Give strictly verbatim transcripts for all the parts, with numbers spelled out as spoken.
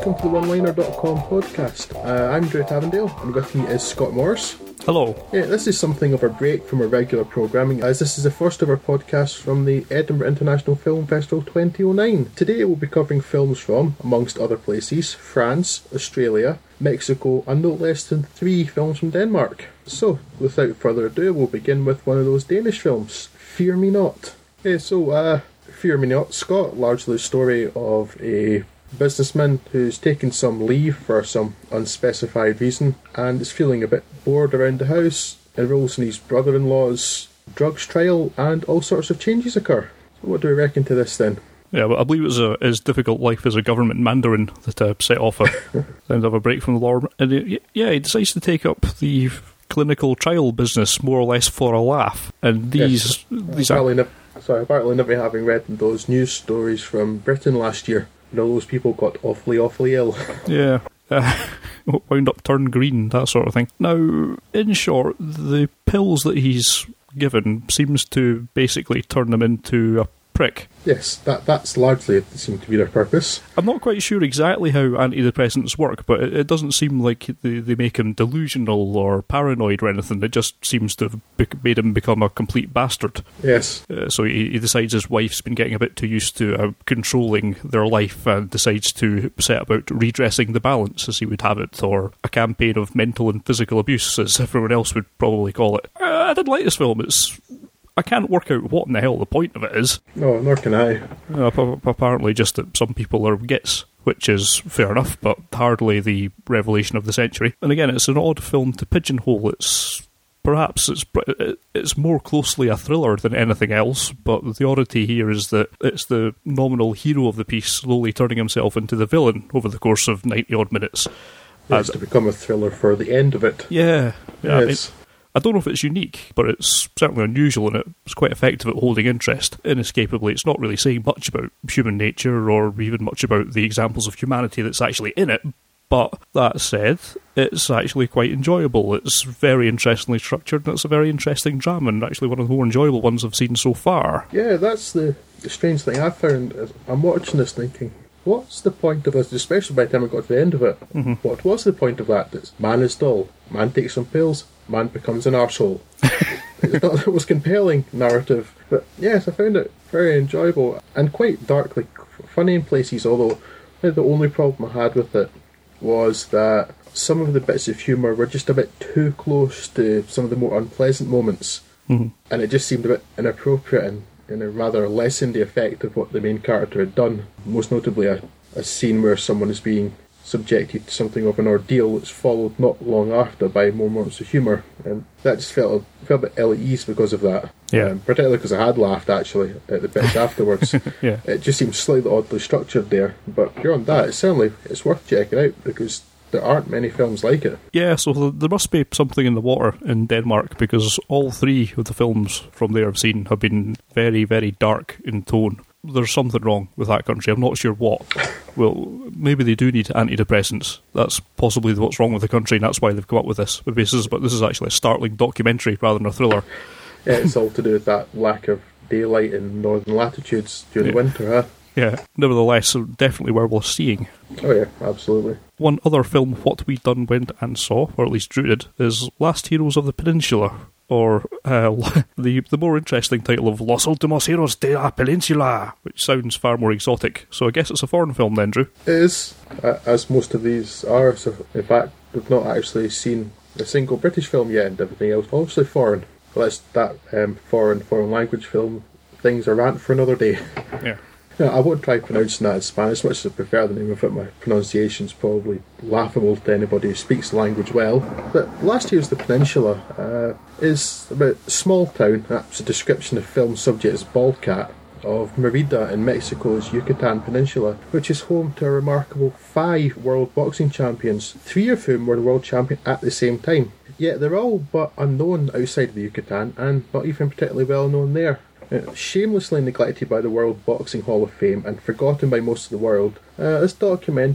welcome to the one liner dot com podcast. Uh, I'm Drew Avondale, and with me is Scott Morris. Hello. Yeah, this is something of a break from our regular programming, as this is the first of our podcasts from the Edinburgh International Film Festival twenty oh nine. Today we'll be covering films from, amongst other places, France, Australia, Mexico, and no less than three films from Denmark. So, without further ado, we'll begin with one of those Danish films, Fear Me Not. Okay, so, uh, Fear Me Not, Scott, largely the story of a businessman who's taken some leave for some unspecified reason and is feeling a bit bored around the house, enrolls in his brother-in-law's drugs trial, and all sorts of changes occur. So what do we reckon to this then? Yeah, well, I believe it was a, his difficult life as a government mandarin that uh, set off a kind of a break from the law. And it, yeah, he decides to take up the clinical trial business more or less for a laugh. And these... Yes, these apparently, nev- sorry, apparently never having read those news stories from Britain last year. You know, those people got awfully, awfully ill. Yeah. Uh, wound up turned green, that sort of thing. Now, in short, the pills that he's given seems to basically turn him into a prick. Yes, that that's largely it seemed to be their purpose. I'm not quite sure exactly how antidepressants work, but it, it doesn't seem like they, they make him delusional or paranoid or anything. It just seems to have bec- made him become a complete bastard. Yes. Uh, so he, he decides his wife's been getting a bit too used to uh, controlling their life and decides to set about redressing the balance, as he would have it, or a campaign of mental and physical abuse, as everyone else would probably call it. Uh, I did like this film. It's... I can't work out what in the hell the point of it is. No, nor can I. Uh, p- apparently just that some people are gits, which is fair enough, but hardly the revelation of the century. And again, it's an odd film to pigeonhole. It's perhaps it's it's more closely a thriller than anything else, but the oddity here is that it's the nominal hero of the piece slowly turning himself into the villain over the course of ninety-odd minutes. Yes, and, to become a thriller for the end of it. Yeah. yeah yes. I mean, I don't know if it's unique, but it's certainly unusual and it's quite effective at holding interest. Inescapably, it's not really saying much about human nature or even much about the examples of humanity that's actually in it. But that said, it's actually quite enjoyable. It's very interestingly structured and it's a very interesting drama, and actually one of the more enjoyable ones I've seen so far. Yeah, that's the, the strange thing I found. Is I'm watching this thinking, what's the point of this? Especially by the time I got to the end of it. Mm-hmm. What was the point of that? It's, man is dull. Man takes some pills. Man becomes an arsehole. It's not the most compelling narrative, but yes, I found it very enjoyable and quite darkly funny in places, although the only problem I had with it was that some of the bits of humour were just a bit too close to some of the more unpleasant moments, mm-hmm. and it just seemed a bit inappropriate and, and it rather lessened the effect of what the main character had done, most notably a, a scene where someone is being subjected to something of an ordeal that's followed not long after by more moments of humour, and that just felt, felt a bit ill at ease because of that. Yeah. Um, particularly because I had laughed actually at the bits afterwards. Yeah. It just seems slightly oddly structured there, but beyond that, it's certainly it's worth checking out because there aren't many films like it. Yeah, so there must be something in the water in Denmark, because all three of the films from there I've seen have been very, very dark in tone. There's something wrong with that country. I'm not sure what. Well, maybe they do need antidepressants. That's possibly what's wrong with the country, and that's why they've come up with this. But this is, but this is actually a startling documentary rather than a thriller. Yeah, it's all to do with that lack of daylight in northern latitudes during yeah. the winter, huh? Yeah, nevertheless, definitely well worth seeing. Oh yeah, absolutely. One other film What We Done, Went and Saw, or at least Drew did, is Last Heroes of the Peninsula, or uh, the the more interesting title of Los Últimos Heroes de la Península, which sounds far more exotic. So I guess it's a foreign film then, Drew? It is, uh, as most of these are. So in fact, we've not actually seen a single British film yet, and everything else obviously foreign. But that's that um, foreign foreign language film thing's a rant for another day. Yeah. Yeah, I won't try pronouncing that in Spanish, much as I prefer the name of it. My pronunciation's probably laughable to anybody who speaks the language well. But Last Year's The Peninsula uh, is about a small town, that's a description of film subject as Bald Cat, of Merida in Mexico's Yucatan Peninsula, which is home to a remarkable five world boxing champions, three of whom were the world champion at the same time. Yet they're all but unknown outside of the Yucatan, and not even particularly well known there. Shamelessly neglected by the World Boxing Hall of Fame and forgotten by most of the world, uh, this documentary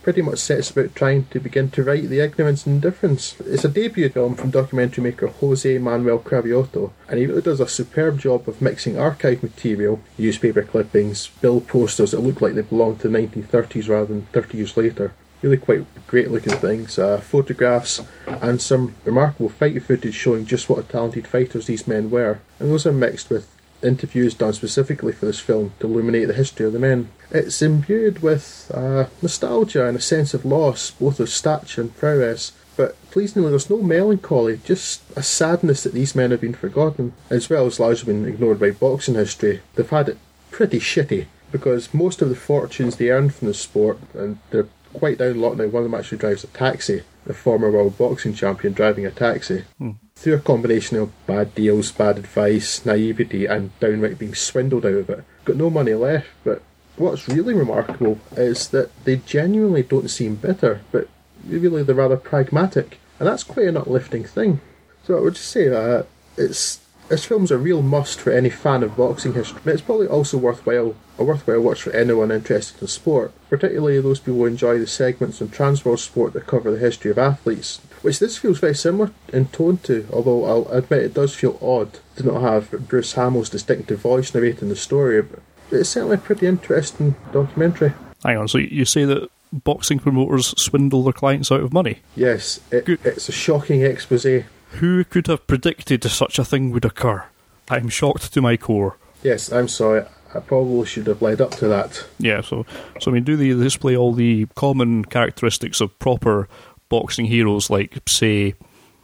pretty much sets about trying to begin to right the ignorance and indifference. It's a debut film from documentary maker Jose Manuel Cravioto, and he really does a superb job of mixing archive material, newspaper clippings, bill posters that look like they belong to the nineteen thirties rather than thirty years later. Really quite great looking things, uh, photographs, and some remarkable fight footage showing just what talented fighters these men were. And those are mixed with interviews done specifically for this film to illuminate the history of the men. It's imbued with uh, nostalgia and a sense of loss, both of stature and prowess, but pleasingly there's no melancholy, just a sadness that these men have been forgotten, as well as largely been ignored by boxing history. They've had it pretty shitty, because most of the fortunes they earned from the sport, and they're quite down luck now, one of them actually drives a taxi, the former world boxing champion driving a taxi. Hmm. Through a combination of bad deals, bad advice, naivety, and downright being swindled out of it, got no money left. But what's really remarkable is that they genuinely don't seem bitter, but really they're rather pragmatic, and that's quite an uplifting thing. So I would just say that it's this film's a real must for any fan of boxing history. It's probably also worthwhile a worthwhile watch for anyone interested in sport, particularly those people who enjoy the segments on Transworld Sport that cover the history of athletes, which this feels very similar in tone to, although I'll admit it does feel odd to not have Bruce Hamill's distinctive voice narrating the story, but it's certainly a pretty interesting documentary. Hang on, so you say that boxing promoters swindle their clients out of money? Yes, it, it's a shocking exposé. Who could have predicted such a thing would occur? I'm shocked to my core. Yes, I'm sorry. I probably should have led up to that. Yeah, so, so I mean, do they display all the common characteristics of proper boxing heroes, like, say,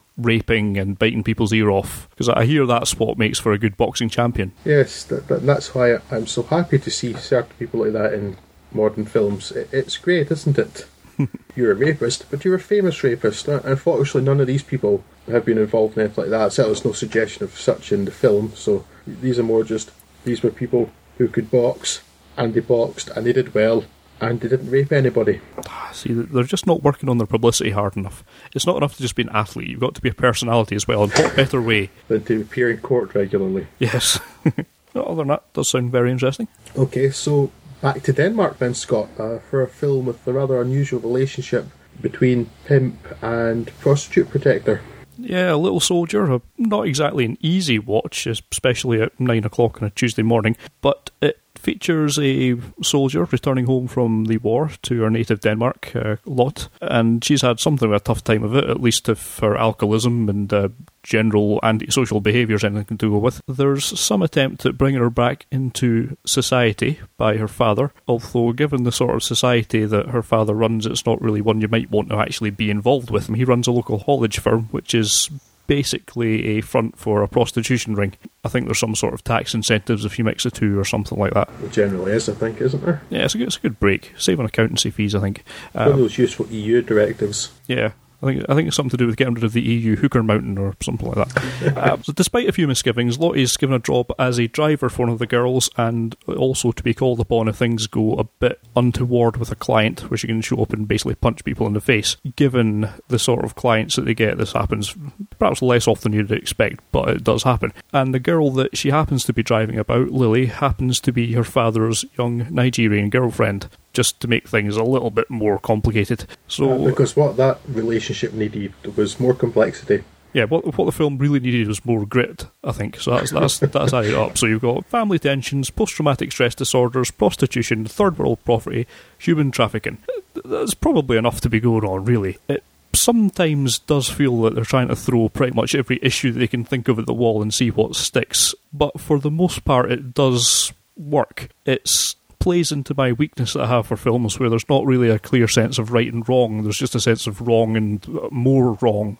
raping and biting people's ear off? Because I hear that's what makes for a good boxing champion. Yes, that, that, that's why I'm so happy to see certain people like that in modern films. It, it's great, isn't it? You're a rapist, but you're a famous rapist. Unfortunately, none of these people have been involved in anything like that. So there's no suggestion of such in the film. So these are more just, these were people who could box, and they boxed, and they did well, and they didn't rape anybody. See, they're just not working on their publicity hard enough. It's not enough to just be an athlete. You've got to be a personality as well, and what better way than to appear in court regularly. Yes. Other than that, does sound very interesting. Okay, so back to Denmark then, Scott, uh, for a film with a rather unusual relationship between pimp and prostitute protector. Yeah, a Little Soldier, not exactly an easy watch, especially at nine o'clock on a Tuesday morning, but it features a soldier returning home from the war to her native Denmark, uh, Lot, and she's had something of a tough time of it, at least if her alcoholism and uh, general antisocial behaviours anything to go with. There's some attempt at bringing her back into society by her father, although given the sort of society that her father runs, it's not really one you might want to actually be involved with. He runs a local haulage firm, which is basically a front for a prostitution ring. I think there's some sort of tax incentives if you mix the two or something like that. It generally is, I think, isn't there? Yeah, it's a good, it's a good break. Save on accountancy fees, I think. One um, of those useful E U directives. Yeah. I think I think it's something to do with getting rid of the E U hooker mountain or something like that. uh, so despite a few misgivings, Lottie's given a job as a driver for one of the girls, and also to be called upon if things go a bit untoward with a client, where she can show up and basically punch people in the face. Given the sort of clients that they get, this happens perhaps less often than you'd expect, but it does happen. And the girl that she happens to be driving about, Lily, happens to be her father's young Nigerian girlfriend, just to make things a little bit more complicated. So, uh, because what that relationship needed was more complexity. Yeah, what what the film really needed was more grit, I think. So that's that's that's added up. So you've got family tensions, post-traumatic stress disorders, prostitution, third world poverty, human trafficking. That's probably enough to be going on, really. It sometimes does feel that they're trying to throw pretty much every issue that they can think of at the wall and see what sticks. But for the most part, it does work. It's plays into my weakness that I have for films where there's not really a clear sense of right and wrong. There's just a sense of wrong and more wrong.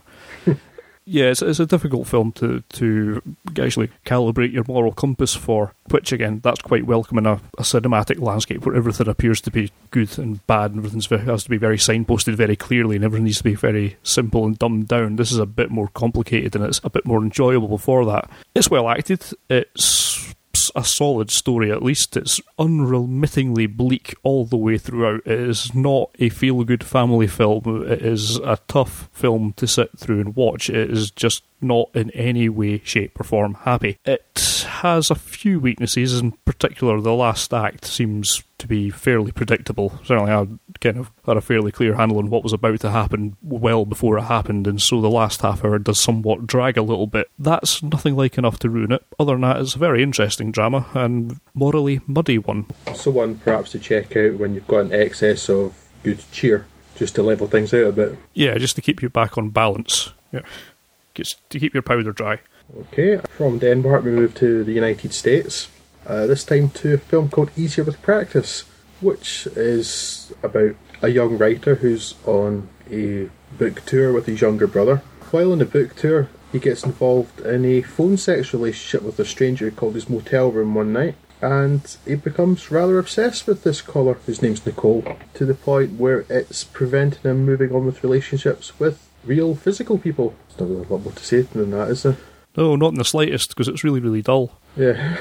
Yeah, it's, it's a difficult film to, to actually calibrate your moral compass for, which again, that's quite welcome in a, a cinematic landscape where everything appears to be good and bad and everything has to be very signposted very clearly and everything needs to be very simple and dumbed down. This is a bit more complicated and it's a bit more enjoyable for that. It's well acted. It's a solid story, at least. It's unremittingly bleak all the way throughout. It is not a feel-good family film. It is a tough film to sit through and watch. It is just not in any way, shape or form happy. It has a few weaknesses, in particular the last act seems to be fairly predictable. Certainly I kind of had a fairly clear handle on what was about to happen well before it happened, and so the last half hour does somewhat drag a little bit. That's nothing like enough to ruin it. Other than that, it's a very interesting drama and morally muddy one. So one perhaps to check out when you've got an excess of good cheer, just to level things out a bit. Yeah, just to keep you back on balance. Yeah, just to keep your powder dry. Okay, from Denmark we move to the United States. Uh, this time to a film called Easier with Practice, which is about a young writer who's on a book tour with his younger brother. While on the book tour, he gets involved in a phone sex relationship with a stranger called his motel room one night, and he becomes rather obsessed with this caller, whose name's Nicole, to the point where it's preventing him moving on with relationships with real physical people. There's not really a lot more to say than that, is there? No, not in the slightest, because it's really, really dull. Yeah.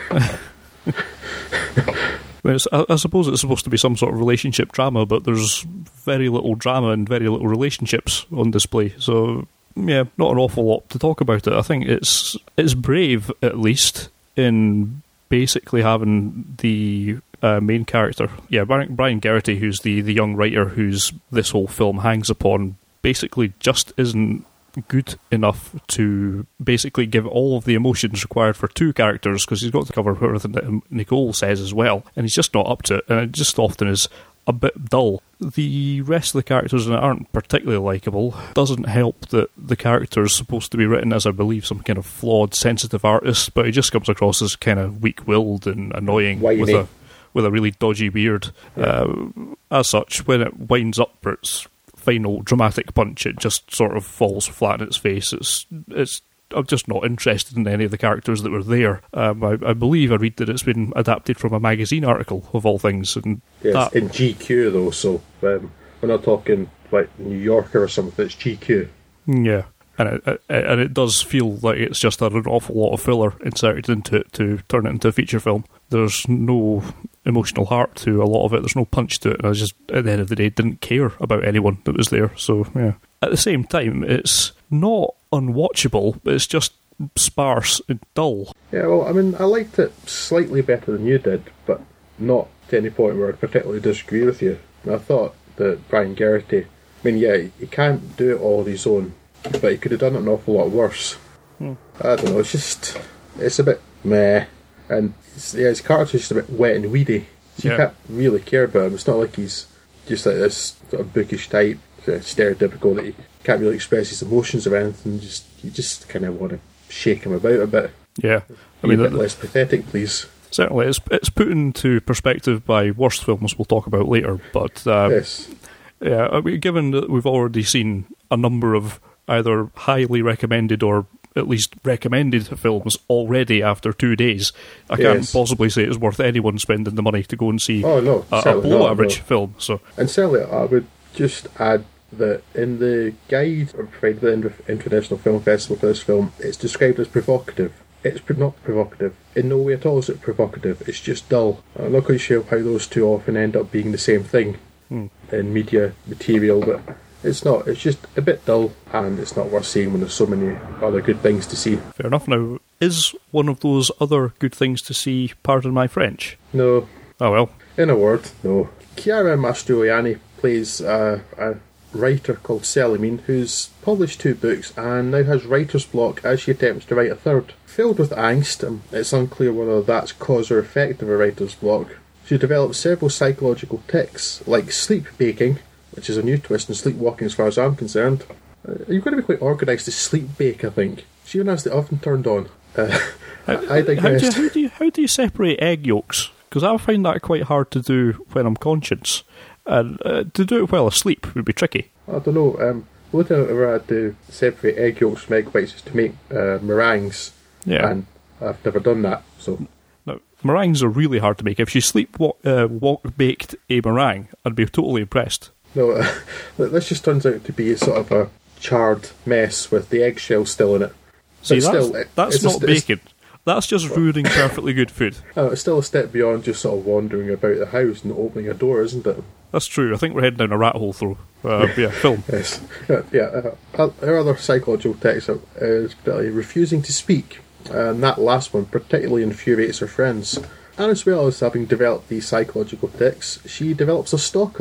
I, mean, it's, I, I suppose it's supposed to be some sort of relationship drama, but there's very little drama and very little relationships on display. So, yeah, not an awful lot to talk about it. I think it's it's brave, at least, in basically having the uh, main character, yeah, Brian, Brian Geraghty, who's the, the young writer who's this whole film hangs upon, basically just isn't good enough to basically give all of the emotions required for two characters, because he's got to cover everything that Nicole says as well, and he's just not up to it, and it just often is a bit dull. The rest of the characters in it aren't particularly likeable. Doesn't help that the character is supposed to be written as, I believe, some kind of flawed, sensitive artist, but he just comes across as kind of weak-willed and annoying Whiny. with a with a really dodgy beard. Yeah. Uh, as such, when it winds up for its final dramatic punch, it just sort of falls flat in its face. It's it's I'm just not interested in any of the characters that were there. Um, I, I believe I read that it's been adapted from a magazine article, of all things. And Yes, that, in G Q though, so um, we're not talking like New Yorker or something, it's G Q. Yeah, and it, it, and it does feel like it's just had an awful lot of filler inserted into it to turn it into a feature film. There's no emotional heart to a lot of it, there's no punch to it, and I just, at the end of the day, didn't care about anyone that was there, so yeah. At the same time, it's not unwatchable, but it's just sparse and dull. Yeah, well, I mean, I liked it slightly better than you did, but not to any point where I particularly disagree with you. And I thought that Brian Geraghty, I mean, yeah, he can't do it all on his own, but he could have done it an awful lot worse. Hmm. I don't know, it's just, it's a bit meh, and yeah, his character's just a bit wet and weedy, so yeah. You can't really care about him. It's not like he's just like this sort of bookish type, stereotypical, that he can't really express his emotions or anything. Just you just kind of want to shake him about a bit. Yeah, I Be mean, a bit the, less pathetic, please. Certainly, it's it's put into perspective by worst films we'll talk about later. But uh, yes, yeah, I mean, given that we've already seen a number of either highly recommended or at least recommended films already after two days, I can't yes. possibly say it's worth anyone spending the money to go and see oh, no, a, a certainly below not, average no. film. So, and certainly I would just add that in the guide provided by the International Film Festival for this film, it's described as provocative. It's not provocative. In no way at all is it provocative. It's just dull. I'm not quite sure how those two often end up being the same thing hmm. in media material, but it's not. It's just a bit dull, and it's not worth seeing when there's so many other good things to see. Fair enough. Now, is one of those other good things to see, pardon my French? No. Oh well. In a word, no. Chiara Mastroianni plays uh, a writer called Selimine, who's published two books and now has writer's block as she attempts to write a third. Filled with angst, and it's unclear whether that's cause or effect of a writer's block, she develops several psychological tics, like sleep baking, which is a new twist in sleepwalking as far as I'm concerned. Uh, you've got to be quite organised to sleep bake, I think. She even has the oven turned on. Uh, I, I digress. How do, you, how, do you, how do you separate egg yolks? Because I find that quite hard to do when I'm conscious. And uh, to do it while asleep would be tricky. I don't know. Um, the only time I've ever had to separate egg yolks from egg whites is to make uh, meringues. Yeah. And I've never done that, so... No, meringues are really hard to make. If she sleep walk, uh, walk baked a meringue, I'd be totally impressed. No, uh, this just turns out to be sort of a charred mess with the eggshell still in it. See, But that's, still, that's it's not a, it's, baking. That's just ruining perfectly good food. uh, it's still a step beyond just sort of wandering about the house and opening a door, isn't it? That's true. I think we're heading down a rat hole through. Uh, yeah, film. Yes. Yeah, yeah uh, her other psychological text is particularly refusing to speak, and that last one particularly infuriates her friends. And as well as having developed these psychological tics, she develops a stalker,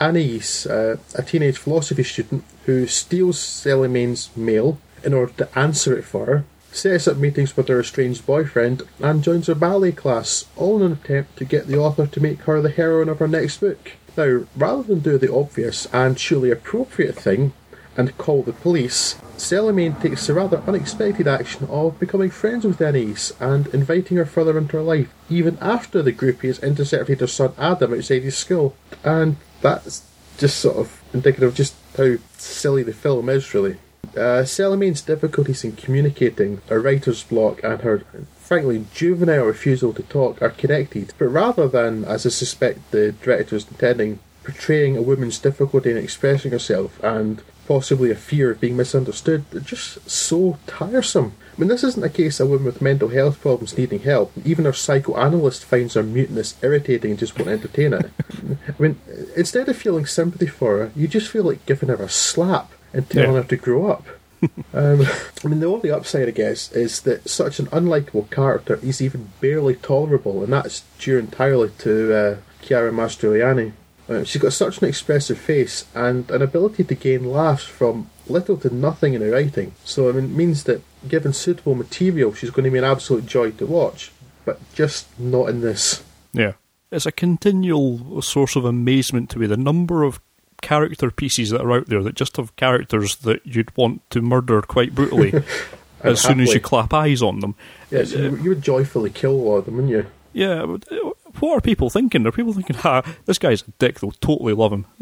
Anais, uh, a teenage philosophy student who steals Sally Maine's mail in order to answer it for her, sets up meetings with her estranged boyfriend, and joins her ballet class, all in an attempt to get the author to make her the heroine of her next book. Now, rather than do the obvious and surely appropriate thing and call the police, Sally Maine takes the rather unexpected action of becoming friends with Anais and inviting her further into her life, even after the groupie has intercepted her son Adam outside his school. And that's just sort of indicative of just how silly the film is, really. Uh, Sally Maine's difficulties in communicating, her writer's block, and her, frankly, juvenile refusal to talk are connected, but rather than, as I suspect the director's intending, portraying a woman's difficulty in expressing herself and possibly a fear of being misunderstood, they're just so tiresome. I mean, this isn't a case of a woman with mental health problems needing help. Even her psychoanalyst finds her muteness irritating and just won't entertain it. I mean, instead of feeling sympathy for her, you just feel like giving her a slap and telling yeah. her to grow up. um, I mean, the only upside, I guess, is that such an unlikable character is even barely tolerable, and that's due entirely to uh, Chiara Mastroianni. Uh, she's got such an expressive face and an ability to gain laughs from little to nothing in her writing. So I mean, it means that given suitable material, she's going to be an absolute joy to watch, but just not in this. Yeah. It's a continual source of amazement to me, the number of character pieces that are out there that just have characters that you'd want to murder quite brutally as soon happily. as you clap eyes on them. Yes, you, you would joyfully kill all of them, wouldn't you? Yeah, but what are people thinking? Are people thinking, ha, this guy's a dick, they'll totally love him?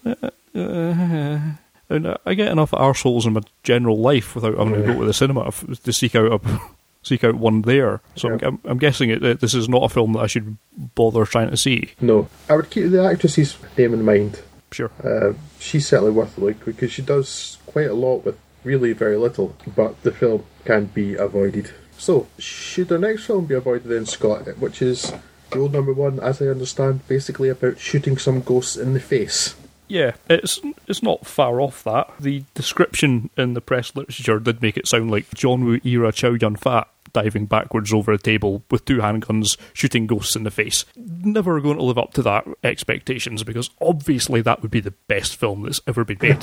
And I get enough arseholes in my general life without having to go to the cinema to seek out a, seek out one there. So Yeah. I'm, I'm guessing it, it, this is not a film that I should bother trying to see. No. I would keep the actress's name in mind. Sure. Uh, she's certainly worth a look because she does quite a lot with really very little, but the film can be avoided. So, should our next film be avoided then, Scott, which is the old number one, as I understand, basically about shooting some ghosts in the face? Yeah, it's it's not far off that. The description in the press literature did make it sound like John Woo era Chow Yun-fat diving backwards over a table with two handguns, shooting ghosts in the face. Never going to live up to that expectations, because obviously that would be the best film that's ever been made.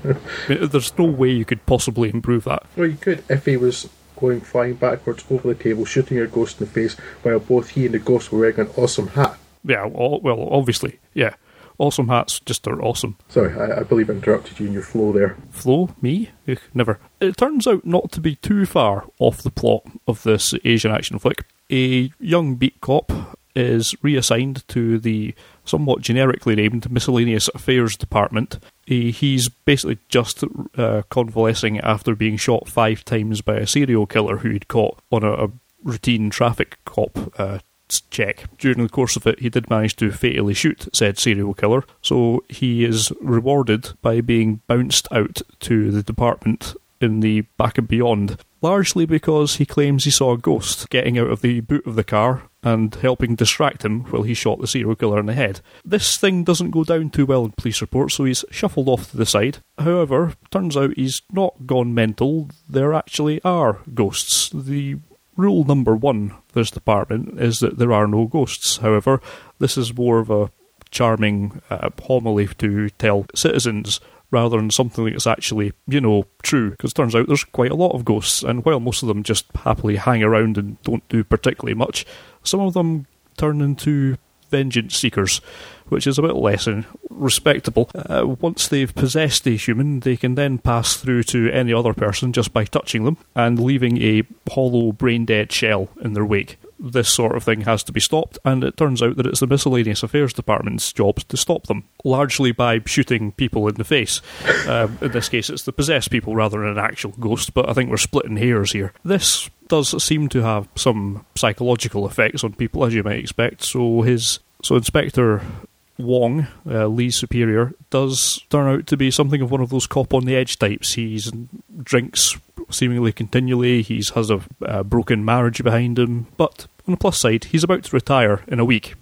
I mean, there's no way you could possibly improve that. Well, you could if he was going flying backwards over the table, shooting a ghost in the face, while both he and the ghost were wearing an awesome hat. Yeah, well, obviously, yeah. Awesome hats just are awesome. Sorry, I, I believe I interrupted you in your flow there. Flow? Me? Ugh, never. It turns out not to be too far off the plot of this Asian action flick. A young beat cop is reassigned to the somewhat generically named Miscellaneous Affairs Department. He, he's basically just uh, convalescing after being shot five times by a serial killer who he'd caught on a, a routine traffic cop uh, check. During the course of it, he did manage to fatally shoot said serial killer, so he is rewarded by being bounced out to the department in the back and beyond, largely because he claims he saw a ghost getting out of the boot of the car and helping distract him while he shot the serial killer in the head. This thing doesn't go down too well in police reports, so he's shuffled off to the side. However, turns out he's not gone mental. There actually are ghosts. The rule number one for this department is that there are no ghosts. However, this is more of a charming uh, homily to tell citizens rather than something that's actually, you know, true. Because it turns out there's quite a lot of ghosts, and while most of them just happily hang around and don't do particularly much, some of them turn into vengeance seekers, which is a bit less than respectable. Uh, once they've possessed a human, they can then pass through to any other person just by touching them and leaving a hollow, brain-dead shell in their wake. This sort of thing has to be stopped, and it turns out that it's the Miscellaneous Affairs Department's job to stop them, largely by shooting people in the face. Um, in this case, it's the possessed people rather than an actual ghost, but I think we're splitting hairs here. This does seem to have some psychological effects on people, as you might expect, so his so Inspector Wong, uh, Lee's superior, does turn out to be something of one of those cop-on-the-edge types. He drinks seemingly continually, he has a uh, broken marriage behind him, but on the plus side, he's about to retire in a week.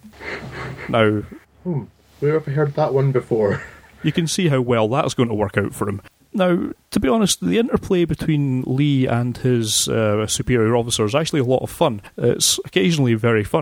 Now, Hmm, where have I heard that one before? You can see how well that's going to work out for him. Now, to be honest, the interplay between Lee and his uh, superior officer is actually a lot of fun. It's occasionally very funny,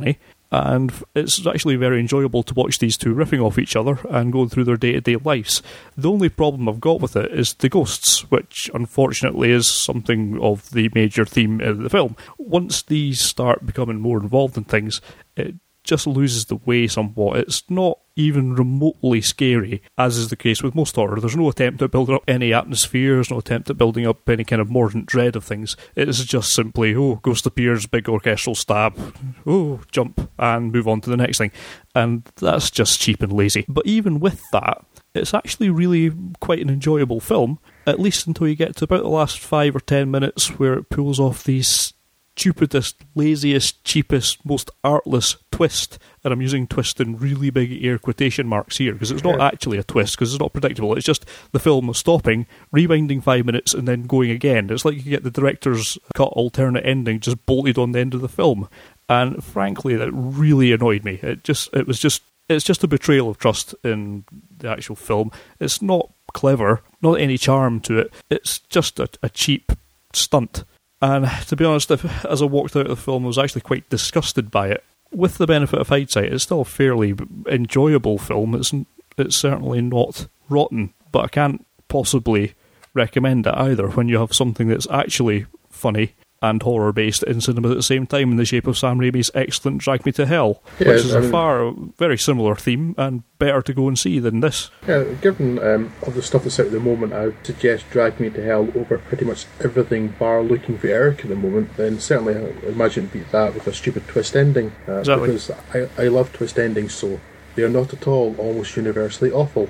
And it's actually very enjoyable to watch these two riffing off each other and going through their day-to-day lives. The only problem I've got with it is the ghosts, which unfortunately is something of the major theme of the film. Once these start becoming more involved in things, it just loses the way somewhat. It's not even remotely scary, as is the case with most horror. There's no attempt at building up any atmosphere, there's no attempt at building up any kind of mordant dread of things. It is just simply, oh, ghost appears, big orchestral stab, oh, jump, and move on to the next thing. And that's just cheap and lazy. But even with that, it's actually really quite an enjoyable film, at least until you get to about the last five or ten minutes where it pulls off these stupidest, laziest, cheapest, most artless twist, and I'm using twist in really big air quotation marks here, because it's not yeah. actually a twist, because it's not predictable, it's just the film stopping, rewinding five minutes, and then going again. It's like you get the director's cut alternate ending just bolted on the end of the film, and frankly, that really annoyed me. It just, it was just, it's just a betrayal of trust in the actual film. It's not clever, not any charm to it, it's just a, a cheap stunt. And to be honest, if, as I walked out of the film, I was actually quite disgusted by it. With the benefit of hindsight, it's still a fairly enjoyable film. It's it's certainly not rotten, but I can't possibly recommend it either when you have something that's actually funny and horror-based in cinema at the same time, in the shape of Sam Raimi's excellent Drag Me to Hell, yeah, which is I a mean, far, very similar theme, and better to go and see than this. Yeah, given um, all the stuff that's out at the moment, I would suggest Drag Me to Hell over pretty much everything bar Looking for Eric at the moment. Then certainly I imagine beat that with a stupid twist ending. Uh, exactly. Because I, I love twist endings, so they are not at all almost universally awful.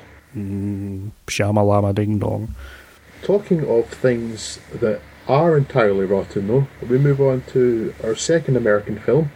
Mm, Shamalama Ding Dong. Talking of things that are entirely rotten, though, we move on to our second American film,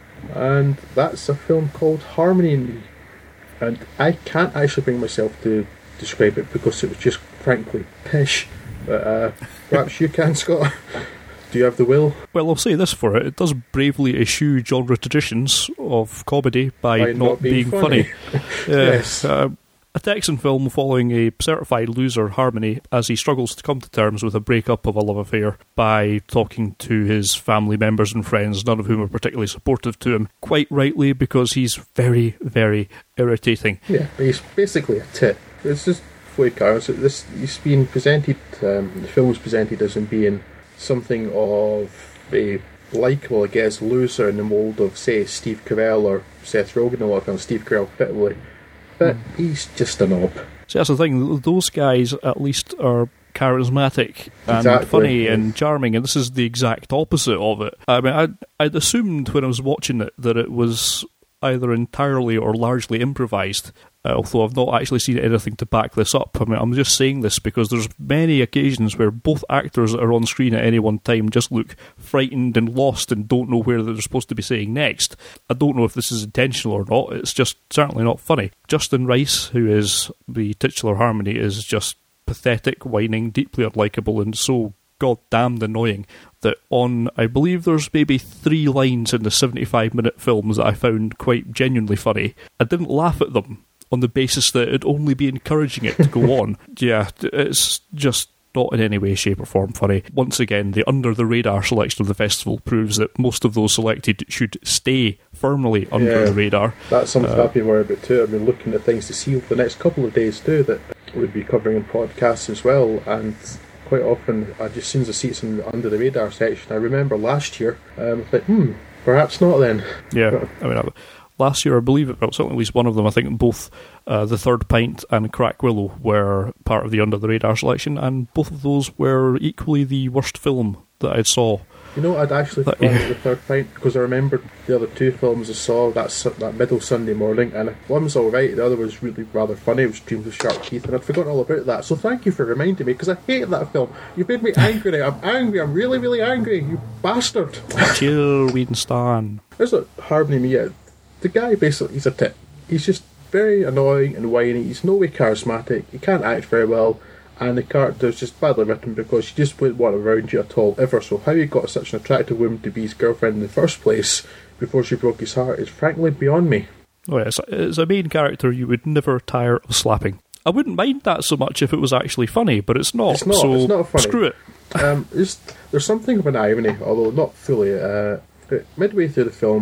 and that's a film called Harmony. And I can't actually bring myself to describe it because it was just frankly pish. But uh, perhaps you can, Scott. Do you have the will? Well, I'll say this for it. It does bravely eschew genre traditions of comedy by, by not, not being, being funny. funny. Yes. Uh, A Texan film following a certified loser, Harmony, as he struggles to come to terms with a breakup of a love affair by talking to his family members and friends, none of whom are particularly supportive to him, quite rightly, because he's very, very irritating. Yeah, he's basically a tit. It's just flake out. So this, he's been presented, um, the film was presented as him being something of a likeable, I guess, loser in the mould of, say, Steve Carell or Seth Rogen, a lot of times Steve Carell fitly. But he's just a knob. See, that's the thing. Those guys at least are charismatic and exactly. funny yeah. and charming, and this is the exact opposite of it. I mean, I'd, I'd assumed when I was watching it that it was either entirely or largely improvised, uh, although I've not actually seen anything to back this up. I mean, I'm just saying this because there's many occasions where both actors that are on screen at any one time just look frightened and lost and don't know where they're supposed to be saying next. I don't know if this is intentional or not. It's just certainly not funny. Justin Rice, who is the titular Harmony, is just pathetic, whining, deeply unlikable, and so goddamned annoying that on, I believe there's maybe three lines in the seventy-five minute films that I found quite genuinely funny. I didn't laugh at them on the basis that it'd only be encouraging it to go on. Yeah, it's just not in any way, shape or form funny. Once again, the under-the-radar selection of the festival proves that most of those selected should stay firmly under yeah, the radar. That's something uh, I've been worried about too. I've been looking at things to see over the next couple of days too that we'd be covering in podcasts as well, and quite often, I just, as soon as I see it's in the under the radar section, I remember last year, um, I thought, hmm, perhaps not then. Yeah, I mean, I, last year I believe it, well, certainly at least one of them, I think both uh, The Third Pint and Crack Willow were part of the under the radar selection, and both of those were equally the worst film that I saw. You know, I'd actually that, forgotten yeah. The Third Pint because I remembered the other two films I saw that that middle Sunday morning, and one was alright, the other was really rather funny. It was Dreams with Sharp Teeth, and I'd forgotten all about that. So thank you for reminding me, because I hate that film. You've made me angry. I'm angry. I'm really, really angry. You bastard. Chill, Winston. There's a Harmony me. Yeah, the guy basically, he's a tit. He's just very annoying and whiny. He's no way charismatic. He can't act very well. And the character's just badly written because you just wouldn't want around you at all, ever. So how he got such an attractive woman to be his girlfriend in the first place before she broke his heart is frankly beyond me. Oh yes, it's a main character you would never tire of slapping. I wouldn't mind that so much if it was actually funny, but it's not. It's not, so it's not funny. Screw it. um, there's something of an irony, although not fully. Uh, midway through the film,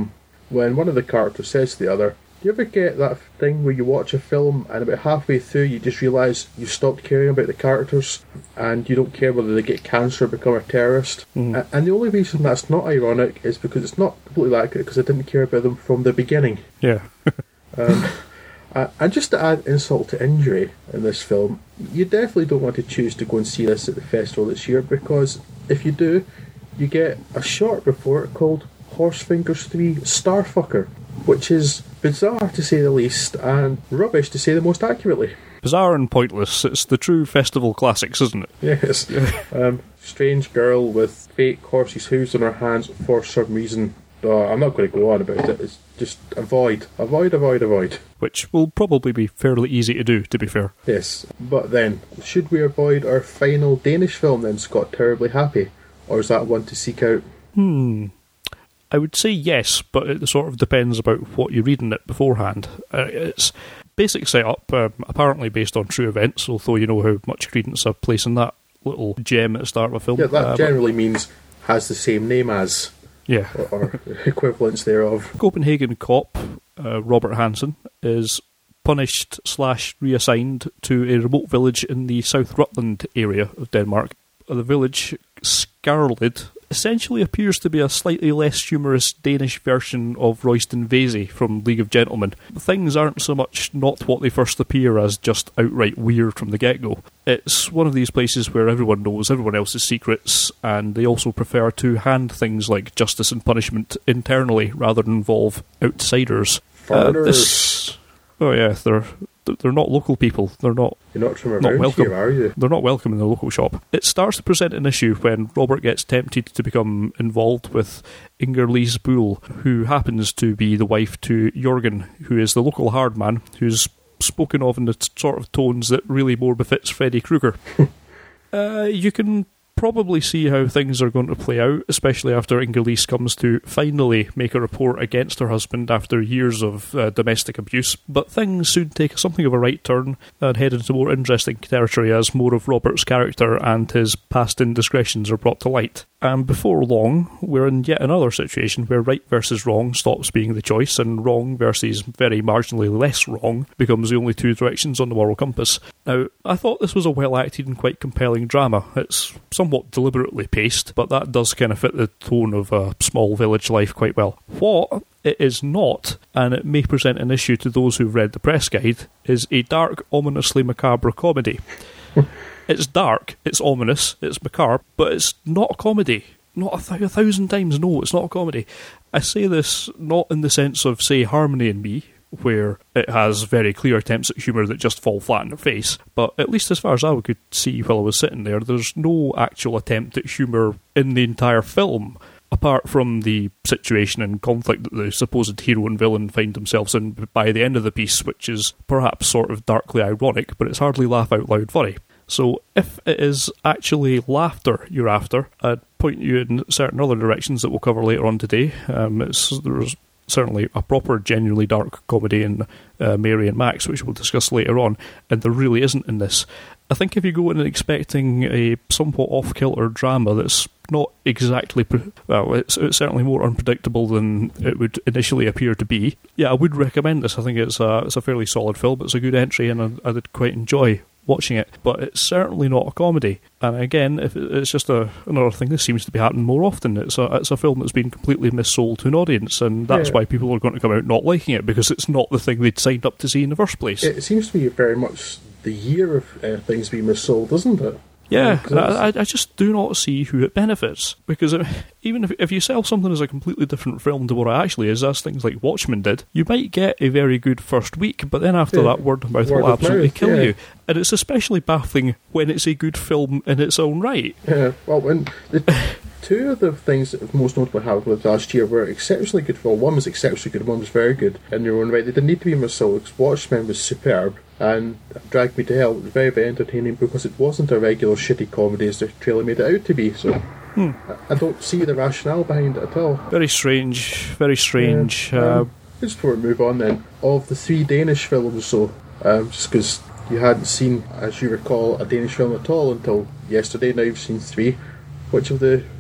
when one of the characters says to the other, do you ever get that thing where you watch a film and about halfway through you just realise you stopped caring about the characters and you don't care whether they get cancer or become a terrorist? Mm. And the only reason that's not ironic is because it's not completely accurate, because I didn't care about them from the beginning. Yeah. um, and just to add insult to injury in this film, you definitely don't want to choose to go and see this at the festival this year, because if you do, you get a short report called Horsefingers three Starfucker, which is bizarre to say the least, and rubbish to say the most accurately. Bizarre and pointless. It's the true festival classics, isn't it? Yes. um, strange girl with fake horses' hooves on her hands for some reason. Oh, I'm not going to go on about it. It's just avoid. Avoid, avoid, avoid. Which will probably be fairly easy to do, to be fair. Yes. But then, should we avoid our final Danish film then, Scott Terribly Happy? Or is that one to seek out? Hmm... I would say yes, but it sort of depends about what you read in it beforehand. Uh, it's basic setup, um, apparently based on true events, although you know how much credence I place in that little gem at the start of a film. Yeah, that uh, generally means has the same name as, yeah, or, or equivalents thereof. Copenhagen cop uh, Robert Hansen is punished slash reassigned to a remote village in the South Rutland area of Denmark. The village, Skarlid, essentially appears to be a slightly less humorous Danish version of Royston Vasey from League of Gentlemen. Things aren't so much not what they first appear as just outright weird from the get-go. It's one of these places where everyone knows everyone else's secrets, and they also prefer to hand things like justice and punishment internally rather than involve outsiders. Uh, this, oh yeah, they're... They're not local people. They're not. You're not from around not welcome. Here, are you? They're not welcome in the local shop. It starts to present an issue when Robert gets tempted to become involved with Inger Lise Buhl, who happens to be the wife to Jorgen, who is the local hard man, who's spoken of in the t- sort of tones that really more befits Freddy Krueger. uh, you can probably see how things are going to play out, especially after Inger Lise comes to finally make a report against her husband after years of uh, domestic abuse. But things soon take something of a right turn and head into more interesting territory as more of Robert's character and his past indiscretions are brought to light. And before long, we're in yet another situation where right versus wrong stops being the choice, and wrong versus very marginally less wrong becomes the only two directions on the moral compass. Now, I thought this was a well-acted and quite compelling drama. It's somewhat deliberately paced, but that does kind of fit the tone of a small village life quite well. What it is not, and it may present an issue to those who've read the press guide, is a dark, ominously macabre comedy. It's dark, it's ominous, it's macabre, but it's not a comedy. Not a, th- a thousand times no, it's not a comedy. I say this not in the sense of, say, Harmony and Me, where it has very clear attempts at humour that just fall flat in their face, but at least as far as I could see while I was sitting there, there's no actual attempt at humour in the entire film, apart from the situation and conflict that the supposed hero and villain find themselves in by the end of the piece, which is perhaps sort of darkly ironic, but it's hardly laugh-out-loud funny. So if it is actually laughter you're after, I'd point you in certain other directions that we'll cover later on today. Um, it's, there's certainly a proper, genuinely dark comedy in uh, Mary and Max, which we'll discuss later on, and there really isn't in this. I think if you go in expecting a somewhat off-kilter drama that's not exactly, pre- well, it's, it's certainly more unpredictable than it would initially appear to be, yeah, I would recommend this. I think it's a, it's a fairly solid film. It's a good entry, and I, I did quite enjoy watching it, but it's certainly not a comedy. And again, if it's just a, another thing that seems to be happening more often. It's a it's a film that's been completely missold to an audience, and that's yeah. why people are going to come out not liking it, because it's not the thing they'd signed up to see in the first place. It seems to be very much the year of uh, things being missold, isn't it? Yeah, I, I just do not see who it benefits, because even if if you sell something as a completely different film to what it actually is, as things like Watchmen did, you might get a very good first week, but then after yeah. that, word of mouth word will of absolutely mouth, kill yeah. you. And it's especially baffling when it's a good film in its own right. Yeah, well, when the two of the things that most notably happened with last year were exceptionally good. Well, one was exceptionally good, one was very good in their own right. They didn't need to be missold. Watchmen was superb, and Drag Me to Hell was very, very entertaining because it wasn't a regular shitty comedy as the trailer made it out to be. So hmm. I, I don't see the rationale behind it at all. Very strange, very strange. Yeah, uh, um, just before we move on then, of the three Danish films, so um, just because you hadn't seen, as you recall, a Danish film at all until yesterday, now you've seen three. Which of the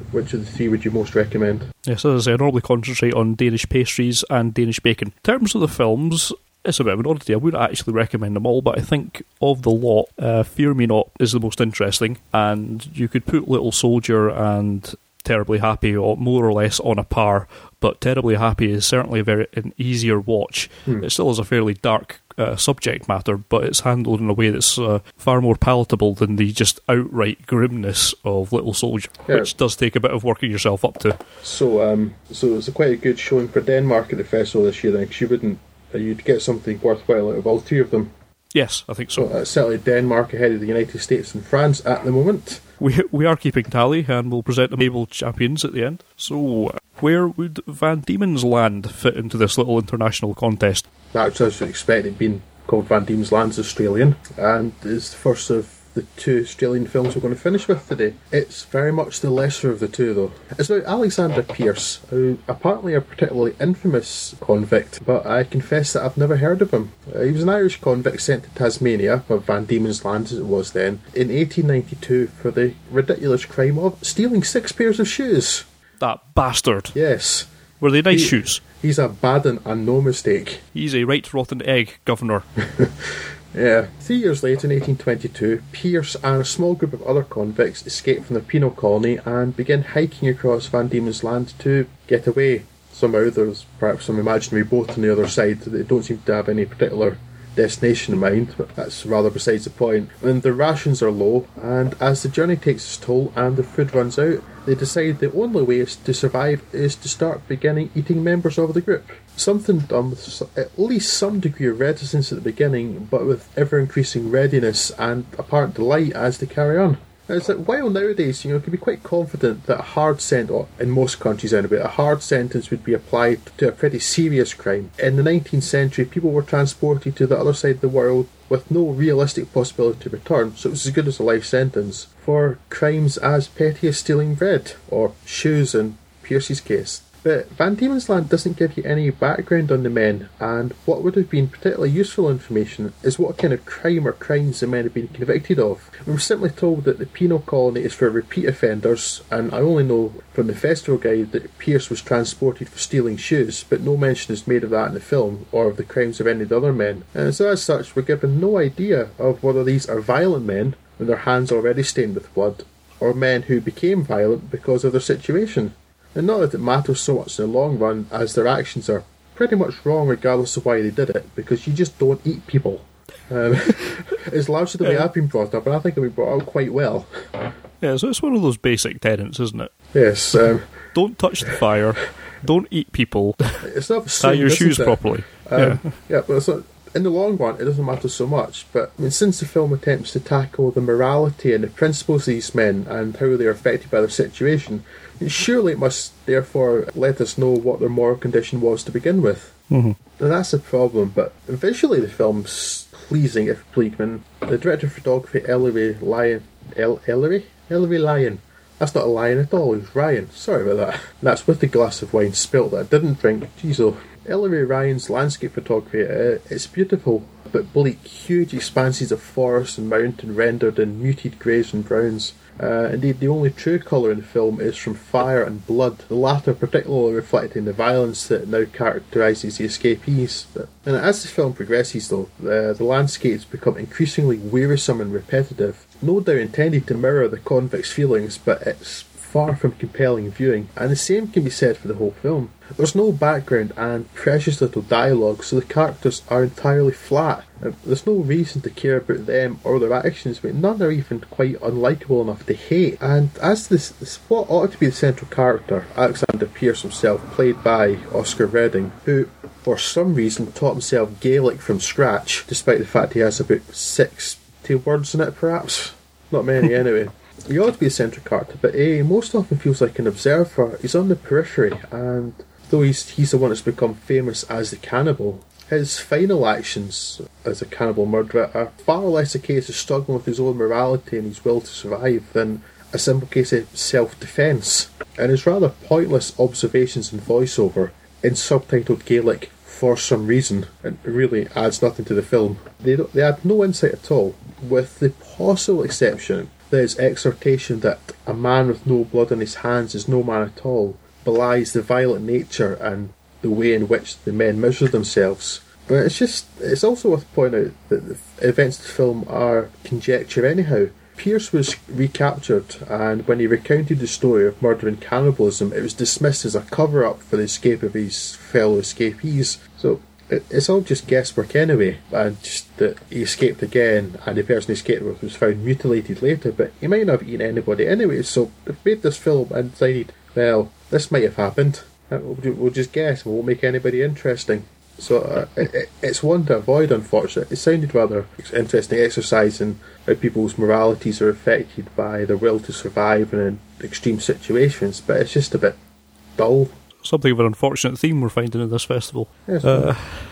which of the three would you most recommend? Yes, as I say, I normally concentrate on Danish pastries and Danish bacon. In terms of the films, it's a bit of an oddity. I wouldn't actually recommend them all, but I think of the lot, uh, Fear Me Not is the most interesting, and you could put Little Soldier and Terribly Happy or more or less on a par, but Terribly Happy is certainly a very an easier watch. Hmm. It still has a fairly dark uh, subject matter, but it's handled in a way that's uh, far more palatable than the just outright grimness of Little Soldier, yeah. which does take a bit of working yourself up to. So, um, so it's a quite a good showing for Denmark at the festival this year, then, because you wouldn't, uh, you'd get something worthwhile out of all three of them. Yes, I think so. so uh, certainly Denmark ahead of the United States and France at the moment. We we are keeping tally, and we'll present the able champions at the end. So, where would Van Diemen's Land fit into this little international contest? That's as you expect. It being called Van Diemen's Land's Australian, and is the first of the two Australian films we're going to finish with today. It's very much the lesser of the two, though. It's about Alexander Pierce, who apparently a particularly infamous convict, but I confess that I've never heard of him. Uh, he was an Irish convict sent to Tasmania, or Van Diemen's Land as it was then, in eighteen ninety-two for the ridiculous crime of stealing six pairs of shoes. That bastard. Yes. Were they nice he, shoes? He's a bad un and no mistake. He's a right rotten egg, Governor. Yeah. Three years later, in eighteen twenty-two, Pierce and a small group of other convicts escape from the penal colony and begin hiking across Van Diemen's Land to get away. Somehow there's perhaps some imaginary boat on the other side. They don't seem to have any particular destination in mind, but that's rather besides the point. And the rations are low, and as the journey takes its toll and the food runs out, they decide the only way to survive is to start beginning eating members of the group. Something done with at least some degree of reticence at the beginning, but with ever-increasing readiness and apparent delight as they carry on. It's like, while nowadays, you know, you can be quite confident that a hard sentence, in most countries anyway, a hard sentence would be applied to a pretty serious crime. In the nineteenth century, people were transported to the other side of the world with no realistic possibility to return, so it was as good as a life sentence, for crimes as petty as stealing bread, or shoes in Pierce's case. But Van Diemen's Land doesn't give you any background on the men, and what would have been particularly useful information is what kind of crime or crimes the men have been convicted of. We were simply told that the penal colony is for repeat offenders, and I only know from the festival guide that Pierce was transported for stealing shoes, but no mention is made of that in the film, or of the crimes of any of the other men. And so as such, we're given no idea of whether these are violent men, with their hands already stained with blood, or men who became violent because of their situation. And not that it matters so much in the long run, as their actions are pretty much wrong regardless of why they did it, because you just don't eat people. Um, it's largely the way I've been brought up, and I think I've been brought up quite well. Yeah, so it's one of those basic tenets, isn't it? Yes. Um, don't touch the fire, don't eat people, it's not tie your shoes properly. Um, yeah. yeah, but it's not, in the long run, it doesn't matter so much, but I mean, since the film attempts to tackle the morality and the principles of these men and how they are affected by their situation, surely it must therefore let us know what their moral condition was to begin with. Mm-hmm. And that's the problem, but visually the film's pleasing, if pleasing. The director of photography, Ellery Lyon, El Ellery? Ellery Lyon. That's not a lion at all, it was Ryan. Sorry about that. That's with the glass of wine spilt that I didn't drink. Jeez, oh. Ellery Ryan's landscape photography, uh, it's beautiful, but bleak, huge expanses of forest and mountain rendered in muted greys and browns. Uh, indeed, the only true colour in the film is from fire and blood, the latter particularly reflecting the violence that now characterises the escapees. But, and as the film progresses though, the, the landscapes become increasingly wearisome and repetitive, no doubt intended to mirror the convicts' feelings, but it's far from compelling viewing, and the same can be said for the whole film. There's no background and precious little dialogue, so the characters are entirely flat. There's no reason to care about them or their actions, but none are even quite unlikable enough to hate. And as this, this what ought to be the central character, Alexander Pierce himself, played by Oscar Redding, who for some reason taught himself Gaelic from scratch, despite the fact he has about sixty words in it perhaps. Not many anyway. He ought to be a central character, but he most often feels like an observer. He's on the periphery, and though he's, he's the one that's become famous as the cannibal, his final actions as a cannibal murderer are far less a case of struggling with his own morality and his will to survive than a simple case of self-defence. And his rather pointless observations and voiceover in subtitled Gaelic for some reason, and really adds nothing to the film. They, don't, they add no insight at all, with the possible exception that his exhortation that a man with no blood on his hands is no man at all belies the violent nature and the way in which the men measure themselves. But it's just, it's also worth pointing out that the events of the film are conjecture anyhow. Pierce was recaptured, and when he recounted the story of murder and cannibalism, it was dismissed as a cover-up for the escape of his fellow escapees. So it, it's all just guesswork anyway, and just that he escaped again, and the person he escaped with was found mutilated later, but he might not have eaten anybody anyway, so they've made this film and decided, well, this might have happened. We'll, we'll just guess, we won't make anybody interesting. So uh, it, it's one to avoid, unfortunately. It sounded rather interesting exercise in how people's moralities are affected by their will to survive in extreme situations, but it's just a bit dull. Something of an unfortunate theme we're finding in this festival. Yes, uh,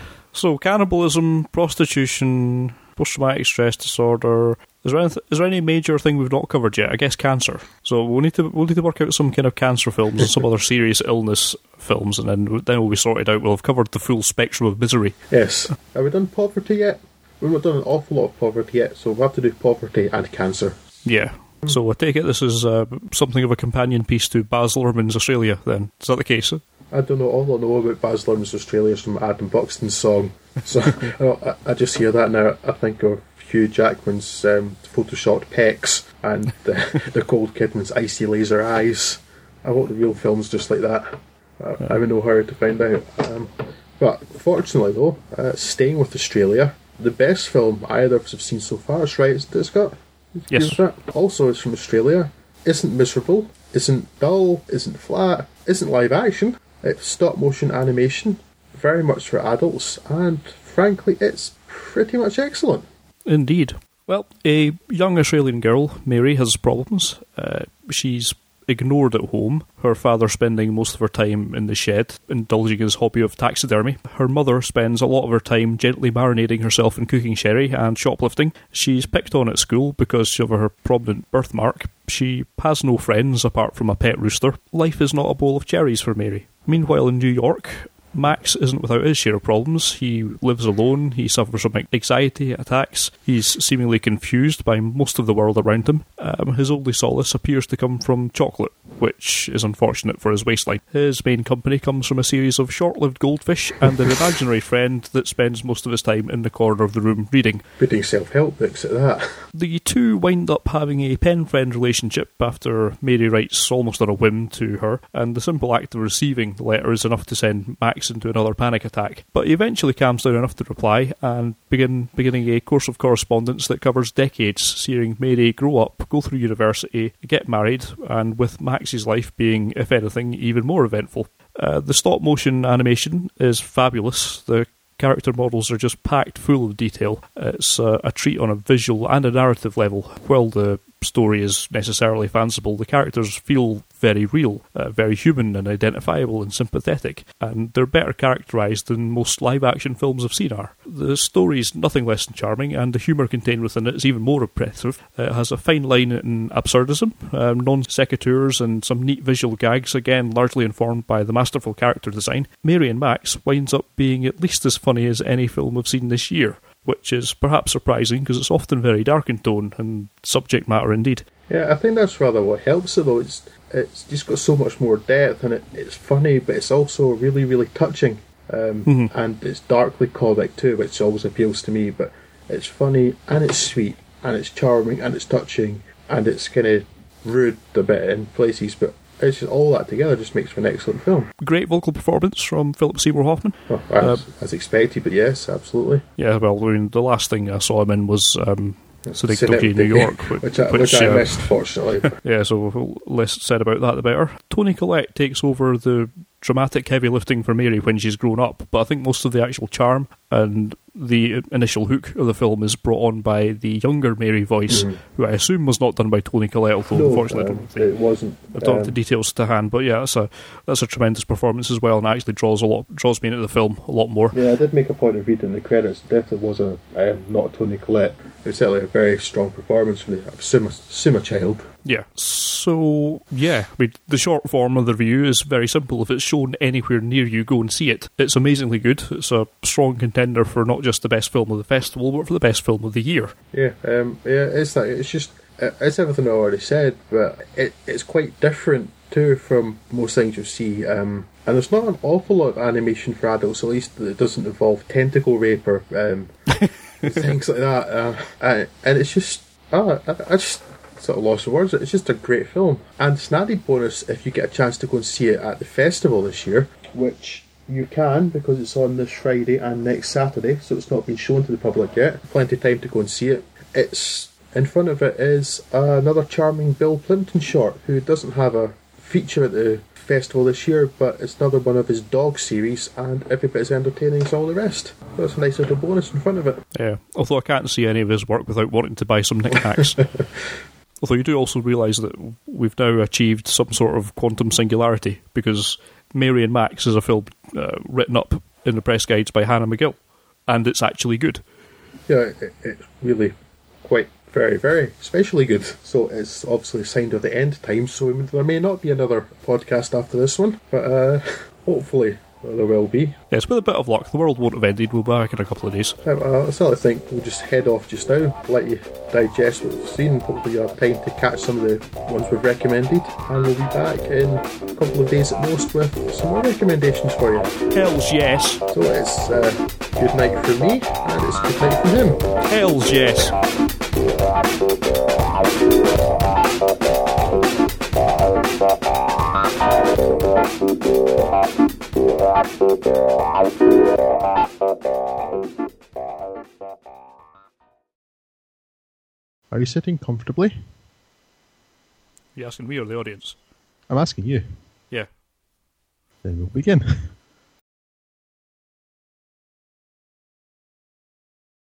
so cannibalism, prostitution, post-traumatic stress disorder. Is there, anyth- is there any major thing we've not covered yet? I guess cancer. So we'll need to we'll need to work out some kind of cancer films and some other serious illness films, and then then we'll be sorted out. We'll have covered the full spectrum of misery. Yes. Have we done poverty yet? We've not done an awful lot of poverty yet, so we'll have to do poverty and cancer. Yeah. So I take it this is uh, something of a companion piece to Baz Luhrmann's Australia, then. Is that the case? I don't know. All I know about Baz Luhrmann's Australia is from Adam Buxton's song. So I, I just hear that now. I think of Hugh Jackman's um, photoshopped pecs and the, the Cold Kidman's icy laser eyes. I want the real films just like that. I, I would know how to find out. Um, but fortunately, though, uh, staying with Australia, the best film either of us have seen so far is Right, isn't it, Scott? Yes. That. Also, it's from Australia. Isn't miserable. Isn't dull. Isn't flat. Isn't live action. It's stop motion animation. Very much for adults. And frankly, it's pretty much excellent. Indeed. Well, a young Australian girl, Mary, has problems. Uh, she's ignored at home, her father spending most of her time in the shed, indulging in his hobby of taxidermy. Her mother spends a lot of her time gently marinating herself in cooking sherry and shoplifting. She's picked on at school because of her prominent birthmark. She has no friends apart from a pet rooster. Life is not a bowl of cherries for Mary. Meanwhile, in New York, Max isn't without his share of problems. He lives alone, he suffers from anxiety attacks, he's seemingly confused by most of the world around him. Um, his only solace appears to come from chocolate, which is unfortunate for his waistline. His main company comes from a series of short-lived goldfish and an imaginary friend that spends most of his time in the corner of the room reading. Reading self-help books at that. The two wind up having a pen-friend relationship after Mary writes almost on a whim to her, and the simple act of receiving the letter is enough to send Max into another panic attack. But he eventually calms down enough to reply and begin beginning a course of correspondence that covers decades, seeing Mary grow up, go through university, get married, and with Max's life being, if anything, even more eventful. Uh, the stop-motion animation is fabulous. The character models are just packed full of detail. It's uh, a treat on a visual and a narrative level. While the story is necessarily fanciful, the characters feel very real, uh, very human and identifiable and sympathetic, and they're better characterised than most live-action films I've seen are. The story's nothing less than charming, and the humour contained within it is even more impressive. It has a fine line in absurdism, um, non-sequiturs, and some neat visual gags, again largely informed by the masterful character design. Mary and Max winds up being at least as funny as any film I've seen this year, which is perhaps surprising because it's often very dark in tone and subject matter indeed. Yeah, I think that's rather what helps it though. It's it's just got so much more depth, and it, it's funny, but it's also really, really touching. Um, mm-hmm. And it's darkly comic too, which always appeals to me, but it's funny, and it's sweet, and it's charming, and it's touching, and it's kind of rude a bit in places, but it's just all that together just makes for an excellent film. Great vocal performance from Philip Seymour Hoffman. Oh, as, uh, as expected, but yes, absolutely. Yeah, well, I mean, the last thing I saw him in was um, Synecdoche, New York, which, which, I, which, which I uh, missed, fortunately. Yeah, so less said about that, the better. Toni Collette takes over the dramatic heavy lifting for Mary when she's grown up, but I think most of the actual charm and the initial hook of the film is brought on by the younger Mary voice, mm. who I assume was not done by Toni Collette, although no, unfortunately um, I don't think it wasn't. I don't um, have the details to hand, but yeah, that's a that's a tremendous performance as well, and actually draws a lot draws me into the film a lot more. Yeah, I did make a point of reading the credits. It definitely was a um, not Toni Collette. It was certainly a very strong performance from the I assume, assume a child. Yeah, so yeah, I mean, the short form of the review is very simple. If it's shown anywhere near you, go and see it. It's amazingly good. It's a strong contender for not just the best film of the festival, but for the best film of the year. Yeah, um, yeah, it's that. It's just, it's everything I already said, but it, it's quite different too from most things you'll see. Um, and there's not an awful lot of animation for adults, at least that doesn't involve tentacle rape or um, things like that. Uh, and, and it's just, ah, I, I just sort of lost the words. It's just a great film. And it's an added bonus if you get a chance to go and see it at the festival this year, which you can, because it's on this Friday and next Saturday, so it's not been shown to the public yet. Plenty of time to go and see it. It's in front of it is uh, another charming Bill Plimpton short, who doesn't have a feature at the festival this year, but it's another one of his dog series, and every bit as entertaining as all the rest. So it's a nice little bonus in front of it. Yeah, although I can't see any of his work without wanting to buy some knickknacks. Although you do also realise that we've now achieved some sort of quantum singularity, because Mary and Max is a film uh, written up in the press guides by Hannah McGill, and it's actually good. Yeah, it, it's really quite very, very especially good. So it's obviously a sign of the end times, so there may not be another podcast after this one, but uh, hopefully there will be. Yes, with a bit of luck, the world won't have ended. We'll be back in a couple of days. Uh, so I think we'll just head off just now, let you digest what we've seen. Hopefully you have time to catch some of the ones we've recommended, and we'll be back in a couple of days at most with some more recommendations for you. Hells yes. So it's uh, good night from me, and it's good night from him. Hells yes. Are you sitting comfortably? Are you asking me or the audience? I'm asking you. Yeah. Then we'll begin.